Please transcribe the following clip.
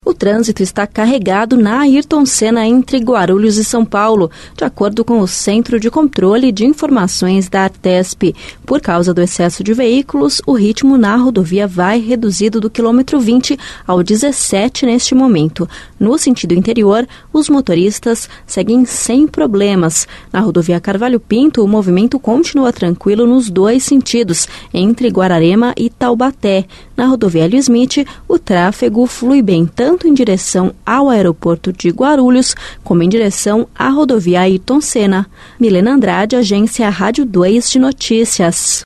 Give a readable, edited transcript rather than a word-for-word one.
O trânsito está carregado na Ayrton Senna entre Guarulhos e São Paulo, de acordo com o Centro de Controle de Informações da Artesp. Por causa do excesso de veículos, o ritmo na rodovia vai reduzido do quilômetro 20 ao 17 neste momento. No sentido interior, os motoristas seguem sem problemas. Na rodovia Carvalho Pinto, o movimento continua tranquilo nos dois sentidos, entre Guararema e Taubaté. Na rodovia Hélio Smith, o tráfego flui bem tanto em direção ao aeroporto de Guarulhos, como em direção à rodovia Ayrton Senna. Milena Andrade, Agência Rádio 2 de Notícias.